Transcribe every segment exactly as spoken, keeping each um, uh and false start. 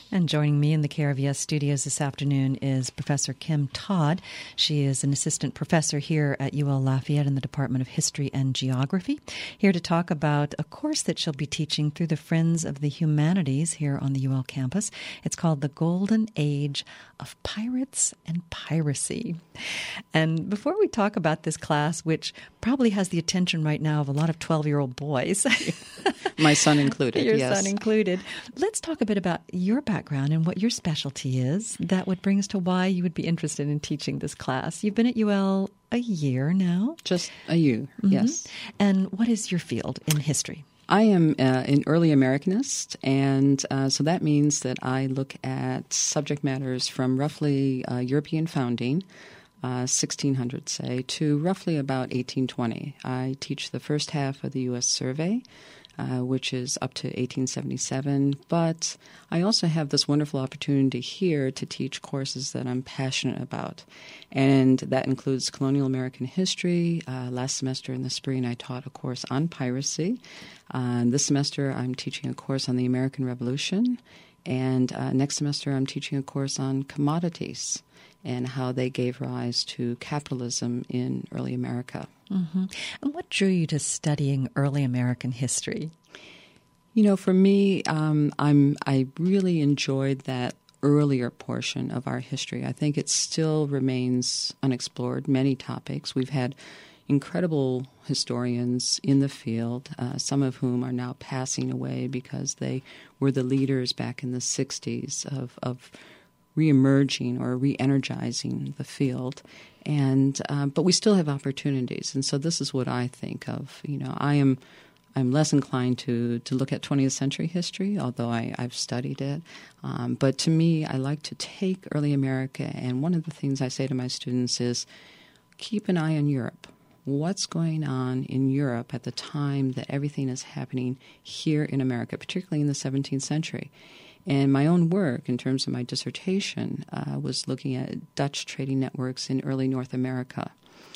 And joining me in the K R V S studios this afternoon is Professor Kim Todd. She is an assistant professor here at U L Lafayette in the Department of History and Geography, here to talk about a course that she'll be teaching through the Friends of the Humanities here on the U L campus. It's called The Golden Age of Pirates and Piracy. And before we talk about this class, which probably has the attention right now of a lot of twelve-year-old boys. My son included, Your yes. son included. Let's talk a bit about your background and what your specialty is. That would bring us to why you would be interested in teaching this class. You've been at U L a year now. Just a year, mm-hmm. yes. And what is your field in history? I am uh, an early Americanist, and uh, so that means that I look at subject matters from roughly uh, European founding, uh, sixteen hundred, say, to roughly about eighteen twenty. I teach the first half of the U S survey, Uh, which is up to eighteen seventy-seven. But I also have this wonderful opportunity here to teach courses that I'm passionate about. And that includes colonial American history. Uh, last semester in the spring, I taught a course on piracy. Uh, this semester, I'm teaching a course on the American Revolution. And uh, next semester, I'm teaching a course on commodities and how they gave rise to capitalism in early America. Mm-hmm. And what drew you to studying early American history? You know, for me, um, I'm I really enjoyed that earlier portion of our history. I think it still remains unexplored, many topics. We've had incredible historians in the field, uh, some of whom are now passing away because they were the leaders back in the sixties of, of re-emerging or re-energizing the field. And uh, but we still have opportunities, and so this is what I think of. You know, I am I'm less inclined to to look at twentieth century history, although I, I've studied it. Um, but to me, I like to take early America, and one of the things I say to my students is, keep an eye on Europe. What's going on in Europe at the time that everything is happening here in America, particularly in the seventeenth century? And my own work, in terms of my dissertation, uh, was looking at Dutch trading networks in early North America.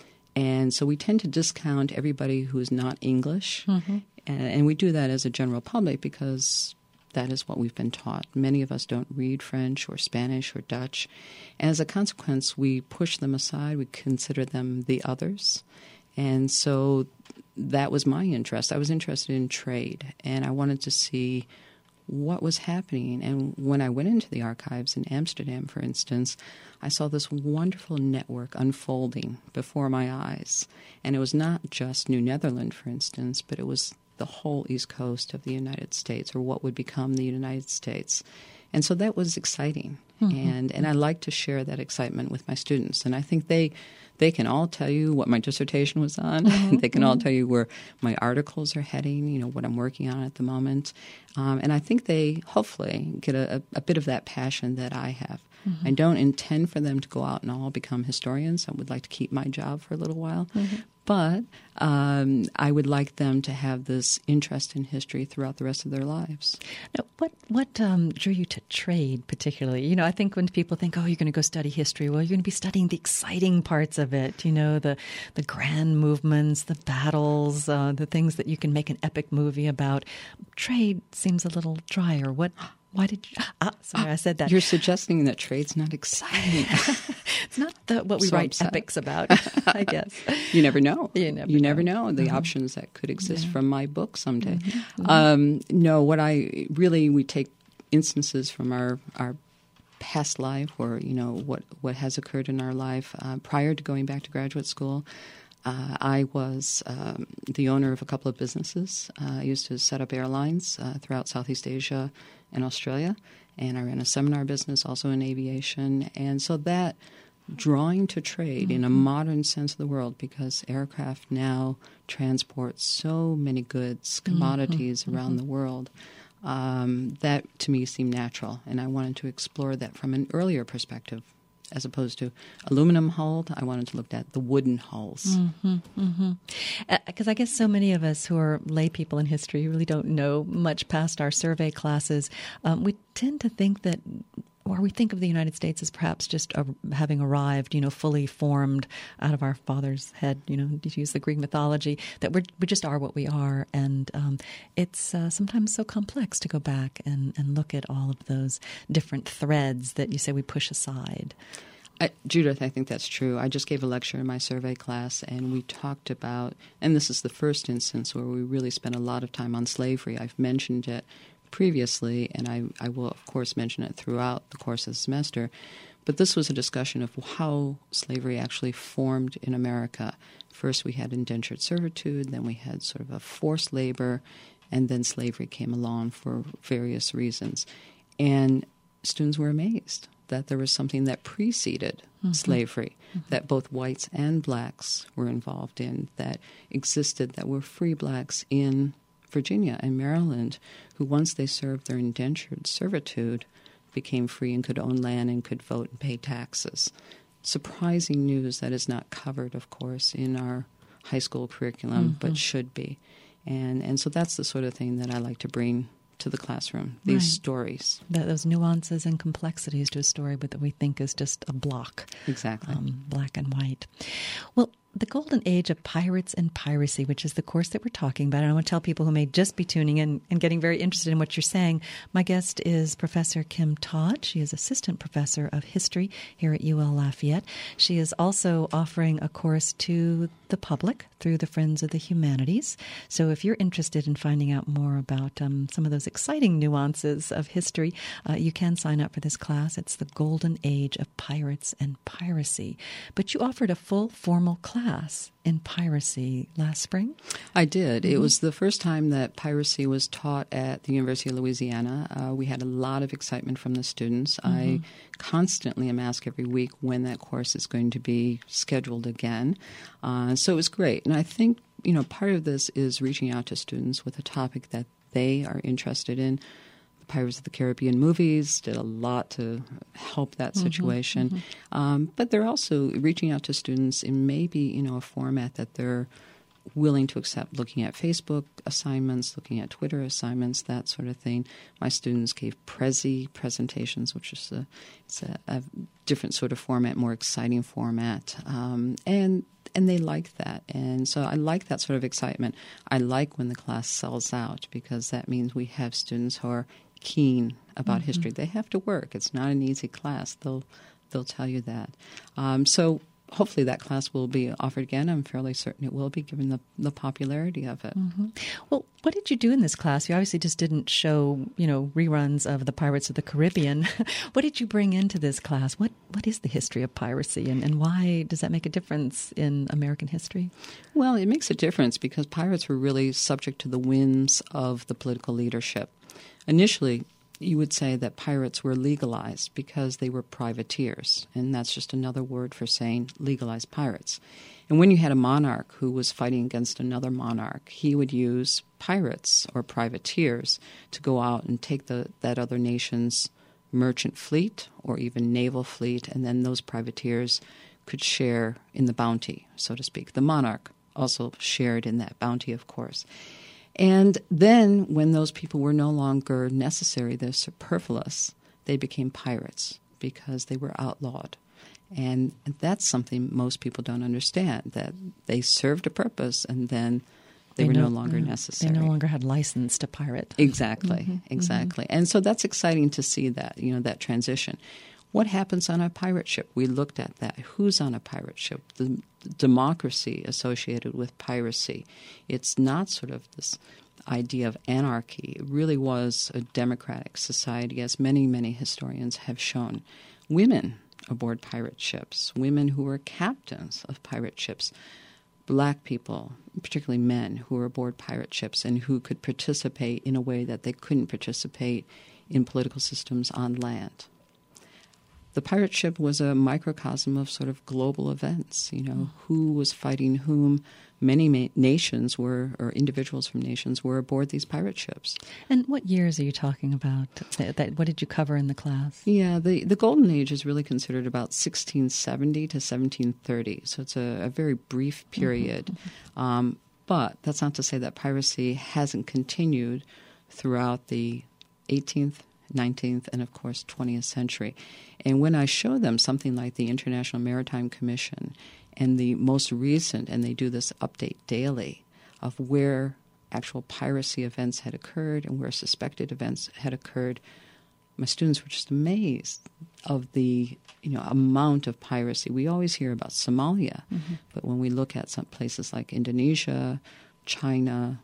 And so we tend to discount everybody who is not English, mm-hmm. and, and we do that as a general public because that is what we've been taught. Many of us don't read French or Spanish or Dutch. And as a consequence, we push them aside. We consider them the others. And so that was my interest. I was interested in trade, and I wanted to see what was happening. And when I went into the archives in Amsterdam, for instance, I saw this wonderful network unfolding before my eyes. And it was not just New Netherland, for instance, but it was the whole East Coast of the United States, or what would become the United States. And so that was exciting. Mm-hmm. And and I like to share that excitement with my students. And I think they they can all tell you what my dissertation was on. Mm-hmm. They can all tell you where my articles are heading, you know, what I'm working on at the moment. Um, and I think they hopefully get a, a, a bit of that passion that I have. Mm-hmm. I don't intend for them to go out and all become historians. I would like to keep my job for a little while. Mm-hmm. But um, I would like them to have this interest in history throughout the rest of their lives. Now, what what um, drew you to trade particularly? You know, I think when people think, oh, you're going to go study history, well, you're going to be studying the exciting parts of it, you know, the, the grand movements, the battles, uh, the things that you can make an epic movie about. Trade seems a little drier. What... Why did you... Ah, sorry, I said that. You're suggesting that trade's not exciting. It's not the, what we so write upset. epics about, I guess. You never know. You never you know. never know the Mm-hmm. options that could exist yeah. from my book someday. Mm-hmm. Um, no, what I... Really, we take instances from our, our past life or, you know, what, what has occurred in our life uh, prior to going back to graduate school. Uh, I was um, the owner of a couple of businesses. Uh, I used to set up airlines uh, throughout Southeast Asia and Australia, and I ran a seminar business also in aviation. And so that drawing to trade mm-hmm. in a modern sense of the word, because aircraft now transport so many goods, commodities mm-hmm. around the world, um, that to me seemed natural. And I wanted to explore that from an earlier perspective. As opposed to aluminum hulled, I wanted to look at the wooden hulls. Because mm-hmm, mm-hmm. uh, I guess so many of us who are lay people in history really don't know much past our survey classes. Um, we tend to think that or we think of the United States as perhaps just a, having arrived, you know, fully formed out of our father's head, you know, to use the Greek mythology, that we're, we just are what we are. And um, it's uh, sometimes so complex to go back and, and look at all of those different threads that you say we push aside. I, Judith, I think that's true. I just gave a lecture in my survey class, and we talked about, and this is the first instance where we really spent a lot of time on slavery. I've mentioned it previously, and I, I will, of course, mention it throughout the course of the semester. But this was a discussion of how slavery actually formed in America. First, we had indentured servitude, then we had sort of a forced labor, and then slavery came along for various reasons. And students were amazed that there was something that preceded mm-hmm. slavery, mm-hmm. that both whites and blacks were involved in, that existed, that were free blacks in Virginia and Maryland, who once they served their indentured servitude became free and could own land and could vote and pay taxes. Surprising news that is not covered, of course, in our high school curriculum, mm-hmm. but should be. And and so that's the sort of thing that I like to bring to the classroom, these right. stories. That, those nuances and complexities to a story, but that we think is just a block. Exactly. Um, black and white. Well, the golden age of pirates and piracy, which is the course that we're talking about. And I want to tell people who may just be tuning in and getting very interested in what you're saying. My guest is Professor Kim Todd. She is Assistant Professor of History here at U L Lafayette. She is also offering a course to the public through the Friends of the Humanities. So if you're interested in finding out more about um, some of those exciting nuances of history, uh, you can sign up for this class. It's the Golden Age of Pirates and Piracy. But you offered a full formal class in piracy last spring? I did. Mm-hmm. It was the first time that piracy was taught at the University of Louisiana. Uh, we had a lot of excitement from the students. Mm-hmm. I constantly am asked every week when that course is going to be scheduled again. Uh, so it was great. And I think, you know, part of this is reaching out to students with a topic that they are interested in. Pirates of the Caribbean movies did a lot to help that situation. Mm-hmm, mm-hmm. Um, but they're also reaching out to students in maybe, you know, a format that they're willing to accept, looking at Facebook assignments, looking at Twitter assignments, that sort of thing. My students gave Prezi presentations, which is a, it's a, a different sort of format, more exciting format. Um, and And they like that. And so I like that sort of excitement. I like when the class sells out because that means we have students who are keen about mm-hmm. history. They have to work. It's not an easy class. They'll they'll tell you that. Um, so hopefully that class will be offered again. I'm fairly certain it will be, given the, the popularity of it. Mm-hmm. Well, what did you do in this class? You obviously just didn't show, you know, reruns of the Pirates of the Caribbean. What did you bring into this class? What What is the history of piracy, and, and why does that make a difference in American history? Well, it makes a difference because pirates were really subject to the whims of the political leadership. Initially, you would say that pirates were legalized because they were privateers, and that's just another word for saying legalized pirates. And when you had a monarch who was fighting against another monarch, he would use pirates or privateers to go out and take the, that other nation's merchant fleet or even naval fleet, and then those privateers could share in the bounty, so to speak. The monarch also shared in that bounty, of course. And then when those people were no longer necessary, they're superfluous, they became pirates because they were outlawed. And that's something most people don't understand, that they served a purpose and then they, they were no, no longer yeah, necessary. They no longer had license to pirate. Exactly, mm-hmm, exactly. Mm-hmm. And so that's exciting to see that, you know, that transition. What happens on a pirate ship? We looked at that. Who's on a pirate ship? The democracy associated with piracy. It's not sort of this idea of anarchy. It really was a democratic society, as many, many historians have shown. Women aboard pirate ships, women who were captains of pirate ships, black people, particularly men, who were aboard pirate ships and who could participate in a way that they couldn't participate in political systems on land. The pirate ship was a microcosm of sort of global events, you know, who was fighting whom. Many ma- nations were, or individuals from nations were aboard these pirate ships. And what years are you talking about? That, that, what did you cover in the class? Yeah, the, the Golden Age is really considered about sixteen seventy to seventeen thirty. So it's a, a very brief period. Mm-hmm. Um, but that's not to say that piracy hasn't continued throughout the eighteenth nineteenth, and of course twentieth century. And when I show them something like the International Maritime Commission and the most recent, and they do this update daily of where actual piracy events had occurred and where suspected events had occurred, my students were just amazed of the you know amount of piracy. We always hear about Somalia, mm-hmm. but when we look at some places like Indonesia, China,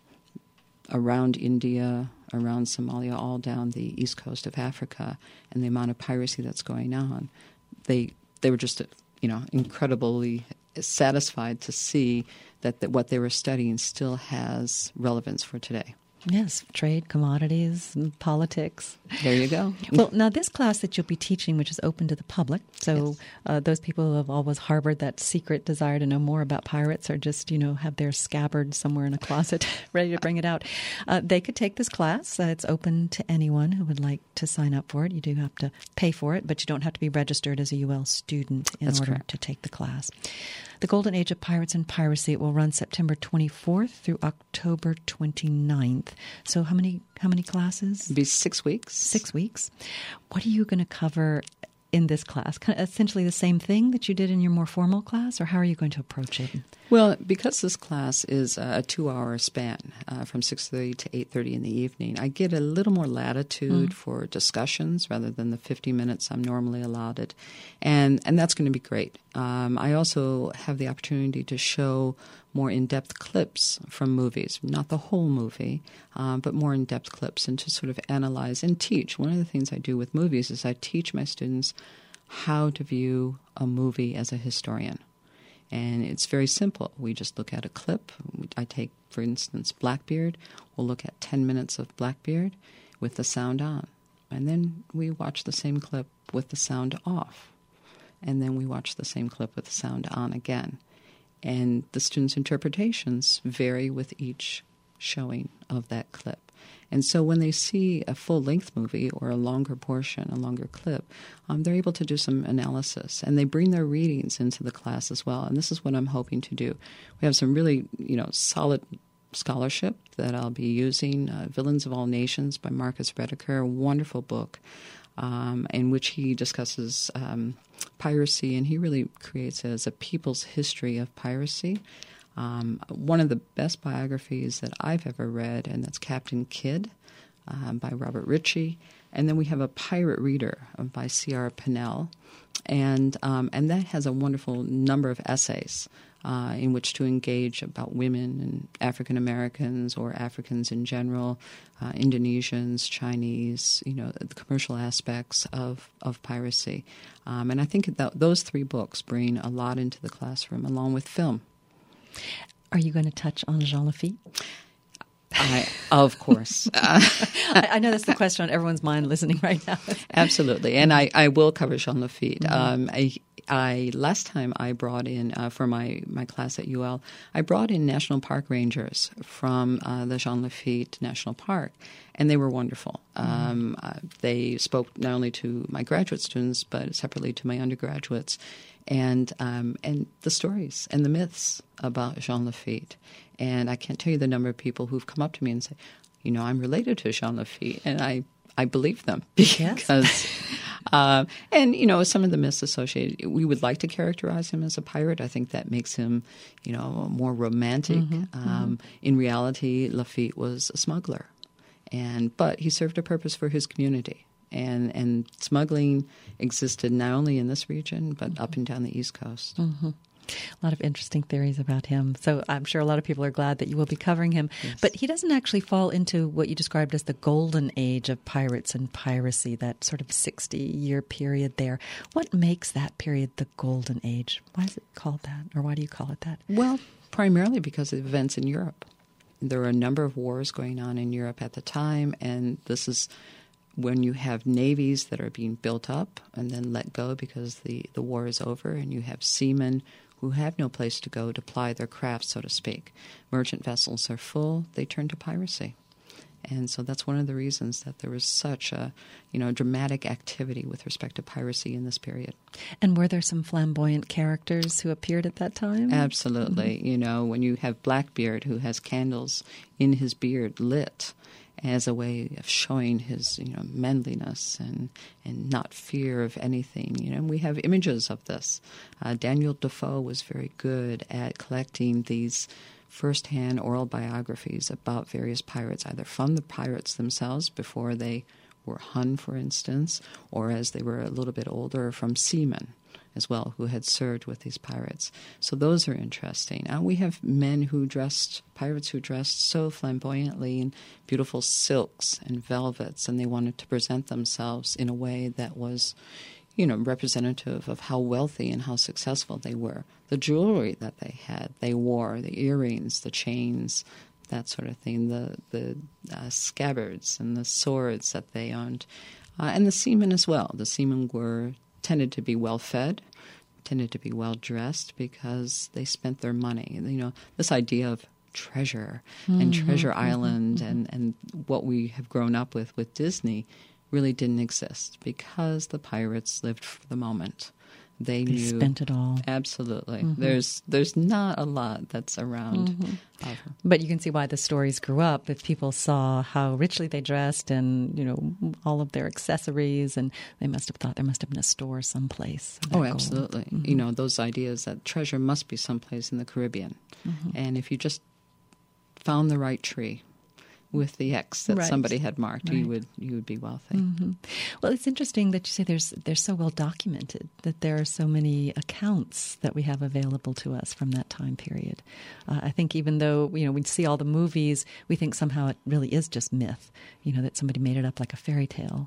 around India, around Somalia, all down the east coast of Africa, and the amount of piracy that's going on, they they were just you know incredibly satisfied to see that, that what they were studying still has relevance for today. Yes, trade, commodities, politics. There you go. Well, now this class that you'll be teaching, which is open to the public, so yes. uh, those people who have always harbored that secret desire to know more about pirates or just, you know, have their scabbard somewhere in a closet ready to bring it out, uh, they could take this class. Uh, it's open to anyone who would like to sign up for it. You do have to pay for it, but you don't have to be registered as a U L student in That's order correct. to take the class. The Golden Age of Pirates and Piracy, it will run September twenty-fourth through October twenty-ninth. So how many how many classes? It'll be six weeks. Six weeks. What are you going to cover in this class? Kind of essentially the same thing that you did in your more formal class, or how are you going to approach it? Well, because this class is a two-hour span uh, from six thirty to eight thirty in the evening, I get a little more latitude mm. for discussions rather than the fifty minutes I'm normally allotted. And, and that's going to be great. Um, I also have the opportunity to show more in-depth clips from movies, not the whole movie, um, but more in-depth clips, and to sort of analyze and teach. One of the things I do with movies is I teach my students how to view a movie as a historian. And it's very simple. We just look at a clip. I take, for instance, Blackbeard. We'll look at ten minutes of Blackbeard with the sound on. And then we watch the same clip with the sound off. And then we watch the same clip with the sound on again. And the students' interpretations vary with each showing of that clip. And so when they see a full-length movie or a longer portion, a longer clip, um, they're able to do some analysis. And they bring their readings into the class as well. And this is what I'm hoping to do. We have some really, you know, solid scholarship that I'll be using. Uh, Villains of All Nations by Marcus Rediker, a wonderful book um, in which he discusses um, piracy, and he really creates it as a people's history of piracy. Um, one of the best biographies that I've ever read, and that's Captain Kidd um, by Robert Ritchie. And then we have a Pirate Reader by C R Pennell. And um, and that has a wonderful number of essays uh, in which to engage about women and African Americans or Africans in general, uh, Indonesians, Chinese, you know, the commercial aspects of, of piracy. Um, and I think that those three books bring a lot into the classroom, along with film. Are you going to touch on Jean Lafitte? I, of course. Uh, I, I know that's the question on everyone's mind listening right now. Absolutely. And I, I will cover Jean Lafitte. Mm-hmm. Um, I, I last time I brought in, uh, for my, my class at U L, I brought in National Park Rangers from uh, the Jean Lafitte National Park, and they were wonderful. Mm-hmm. Um, uh, they spoke not only to my graduate students, but separately to my undergraduates, and um, and the stories and the myths about Jean Lafitte. And I can't tell you the number of people who've come up to me and say, you know, I'm related to Jean Lafitte, and I, I believe them because, yes. uh, and you know, some of the myths associated, we would like to characterize him as a pirate. I think that makes him, you know, more romantic. Mm-hmm, um, mm-hmm. In reality, Lafitte was a smuggler, and but he served a purpose for his community. And and smuggling existed not only in this region, but mm-hmm. up and down the East Coast. Mm-hmm. A lot of interesting theories about him. So I'm sure a lot of people are glad that you will be covering him. Yes. But he doesn't actually fall into what you described as the golden age of pirates and piracy, that sort of sixty-year period there. What makes that period the golden age? Why is it called that? Or why do you call it that? Well, primarily because of events in Europe. There were a number of wars going on in Europe at the time, and this is when you have navies that are being built up and then let go because the, the war is over, and you have seamen who have no place to go to ply their craft, so to speak. Merchant vessels are full, they turn to piracy. And so that's one of the reasons that there was such a, you know, dramatic activity with respect to piracy in this period. And were there some flamboyant characters who appeared at that time? Absolutely. Mm-hmm. You know, when you have Blackbeard who has candles in his beard lit, as a way of showing his, you know, manliness and, and not fear of anything. You know, we have images of this. Uh, Daniel Defoe was very good at collecting these first-hand oral biographies about various pirates, either from the pirates themselves before they were hung, for instance, or as they were a little bit older, from seamen as well, who had served with these pirates. So those are interesting. And we have men who dressed, pirates who dressed so flamboyantly in beautiful silks and velvets, and they wanted to present themselves in a way that was, you know, representative of how wealthy and how successful they were. The jewelry that they had, they wore, the earrings, the chains, that sort of thing, the, the uh, scabbards and the swords that they owned. Uh, and the seamen as well. The seamen were tended to be well-fed, tended to be well-dressed because they spent their money. You know, this idea of treasure mm-hmm, and Treasure mm-hmm, Island mm-hmm. and, and what we have grown up with with Disney really didn't exist because the pirates lived for the moment. They, they knew, spent it all. Absolutely. Mm-hmm. There's there's not a lot that's around. Mm-hmm. But you can see why the stories grew up. If people saw how richly they dressed and, you know, all of their accessories, and they must have thought there must have been a store someplace. Oh, absolutely. Mm-hmm. You know, those ideas that treasure must be someplace in the Caribbean. Mm-hmm. And if you just found the right tree with the X that right. somebody had marked, right. you would you would be wealthy. Mm-hmm. Well, it's interesting that you say there's they're so well documented, that there are so many accounts that we have available to us from that time period. Uh, I think even though, you know, we see all the movies, we think somehow it really is just myth, you know, that somebody made it up like a fairy tale.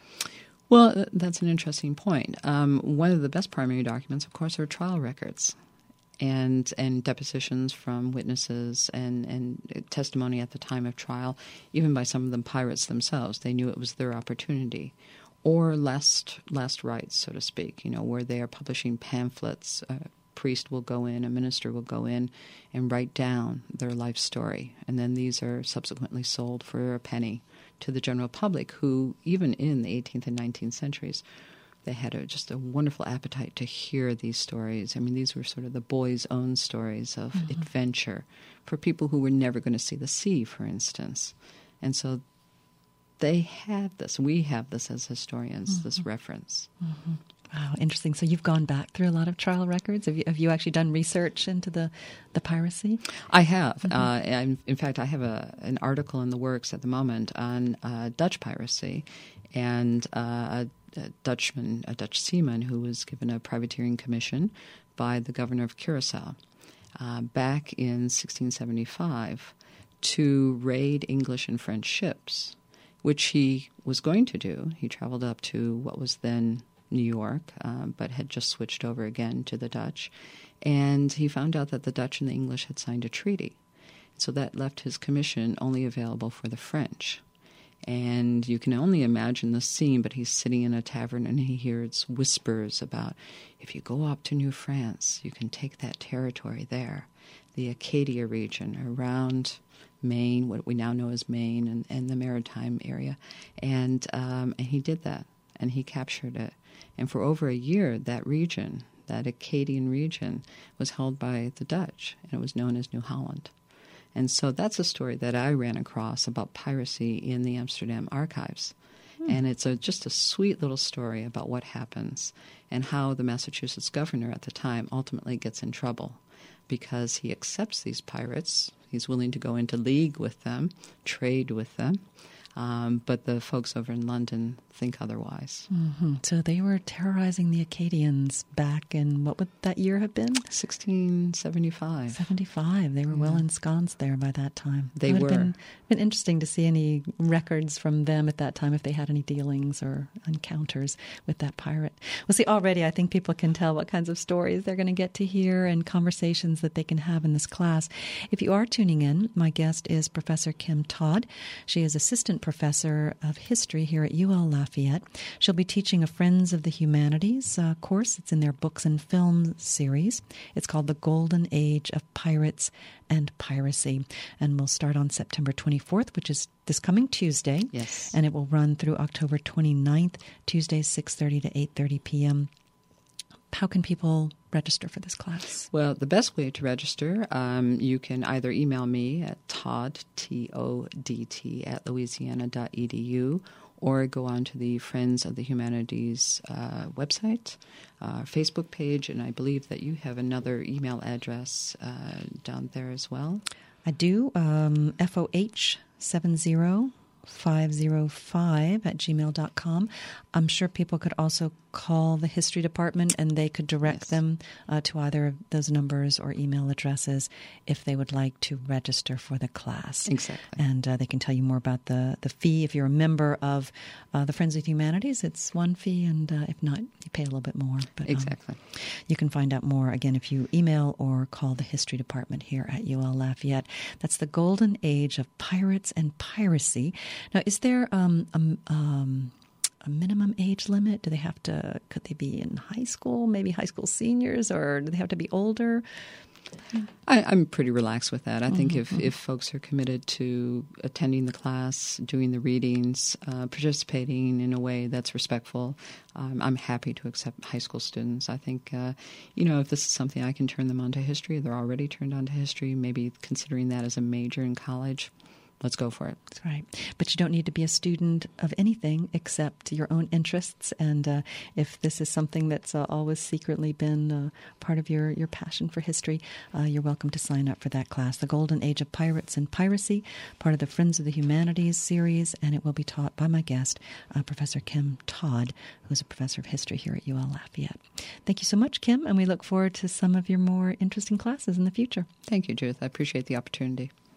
Well, that's an interesting point. Um, one of the best primary documents, of course, are trial records. And and depositions from witnesses and, and testimony at the time of trial, even by some of them pirates themselves. They knew it was their opportunity. Or last last rites, so to speak, you know, where they are publishing pamphlets. A priest will go in, a minister will go in and write down their life story. And then these are subsequently sold for a penny to the general public, who, even in the eighteenth and nineteenth centuries, they had a, just a wonderful appetite to hear these stories. I mean, these were sort of the boys' own stories of mm-hmm. adventure for people who were never going to see the sea, for instance. And so they had this. We have this as historians, mm-hmm. this reference. Mm-hmm. Wow, interesting. So you've gone back through a lot of trial records. Have you, have you actually done research into the, the piracy? I have. Mm-hmm. Uh, and in fact, I have a, an article in the works at the moment on uh, Dutch piracy and uh, a A Dutchman, a Dutch seaman who was given a privateering commission by the governor of Curacao uh, back in sixteen seventy-five to raid English and French ships, which he was going to do. He traveled up to what was then New York, uh, but had just switched over again to the Dutch. And he found out that the Dutch and the English had signed a treaty. So that left his commission only available for the French. And you can only imagine the scene, but he's sitting in a tavern and he hears whispers about, if you go up to New France, you can take that territory there, the Acadia region around Maine, what we now know as Maine, and, and the maritime area. And, um, and he did that, and he captured it. And for over a year, that region, that Acadian region, was held by the Dutch, and it was known as New Holland. And so that's a story that I ran across about piracy in the Amsterdam archives. Hmm. And it's a, just a sweet little story about what happens and how the Massachusetts governor at the time ultimately gets in trouble because he accepts these pirates. He's willing to go into league with them, trade with them. Um, but the folks over in London think otherwise. Mm-hmm. So they were terrorizing the Acadians back in, what would that year have been? sixteen seventy-five. seventy-five. They were yeah. well ensconced there by that time. They it would were. Have been, been interesting to see any records from them at that time, if they had any dealings or encounters with that pirate. Well, see, already I think people can tell what kinds of stories they're going to get to hear and conversations that they can have in this class. If you are tuning in, my guest is Professor Kim Todd. She is assistant professor of history here at U L Lafayette. She'll be teaching a Friends of the Humanities uh, course. It's in their Books and Film series. It's called The Golden Age of Pirates and Piracy. And we'll start on September twenty-fourth, which is this coming Tuesday. Yes. And it will run through October twenty-ninth, Tuesdays six thirty to eight thirty p.m. how can people register for this class? Well, the best way to register, um, you can either email me at Todd, T O D T, at louisiana dot e d u, or go on to the Friends of the Humanities uh, website, uh, Facebook page, and I believe that you have another email address uh, down there as well. I do, um, F O H seven zero five zero five at gmail dot com. I'm sure people could also call the history department and they could direct yes. them uh, to either of those numbers or email addresses if they would like to register for the class. Exactly. And uh, they can tell you more about the, the fee. If you're a member of uh, the Friends of the Humanities, it's one fee, and uh, if not, you pay a little bit more. But, exactly. Um, you can find out more, again, if you email or call the history department here at U L Lafayette. That's the golden age of pirates and piracy. Now, is there um, a, um, a minimum age limit? Do they have to, could they be in high school, maybe high school seniors, or do they have to be older? I, I'm pretty relaxed with that. I Mm-hmm. think if, if folks are committed to attending the class, doing the readings, uh, participating in a way that's respectful, um, I'm happy to accept high school students. I think, uh, you know, if this is something I can turn them on to history, they're already turned on to history, maybe considering that as a major in college, let's go for it. That's right. But you don't need to be a student of anything except your own interests. And uh, if this is something that's uh, always secretly been uh, part of your, your passion for history, uh, you're welcome to sign up for that class. The Golden Age of Pirates and Piracy, part of the Friends of the Humanities series, and it will be taught by my guest, uh, Professor Kim Todd, who's a professor of history here at U L Lafayette. Thank you so much, Kim, and we look forward to some of your more interesting classes in the future. Thank you, Judith. I appreciate the opportunity.